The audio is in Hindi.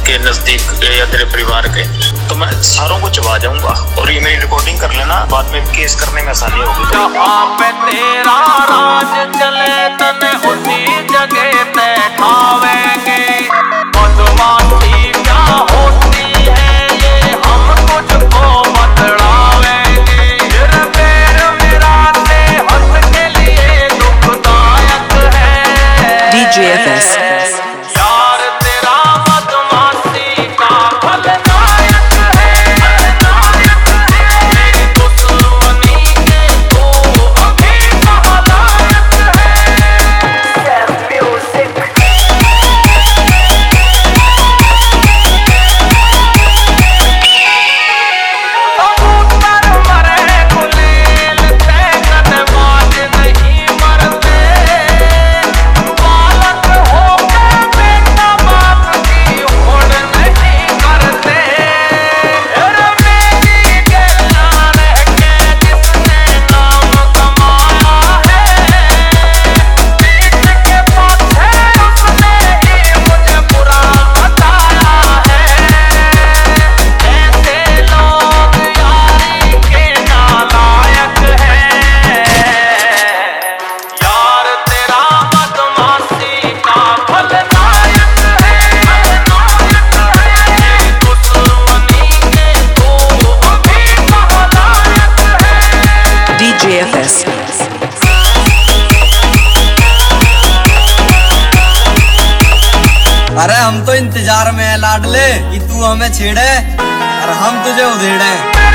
के नजदीक या तेरे परिवार के, तो मैं सारों को चबा जाऊंगा और ये मेरी रिकॉर्डिंग कर लेना, बाद में केस करने में आसानी होगी। जहाँ पे तेरा राज चले तने उसी जगह ते ठावेंगे। बदमाशी क्या होती है ये हम तुझको बतलावेंगे। फिर पैर मेरा सेहत के लिए दुखदायक है। DJFS यार तेरा बदमाशी का खलनायक है। मेरी दुश्मनी के तो अभी महानायक है। कबूतर मरे गुलेल ते कदमाज नहीं मरते। बालक होके बेटा बाप की होड़ नहीं करते। मेरी गैया रह के जिसने नाम कमाया है, पीठ के पाछे उसने ही मुझे बुरा बताया है। ऐसे लोग यारी के नालायक हैं। यार तेरा बदमाशी का खलनायक है। मेरी दुश्मनी के तो अभी महानायक है। DJFS अरे हम तो इंतजार में है लाडले कि तू हमें छेड़े और हम तुझे उधेड़े।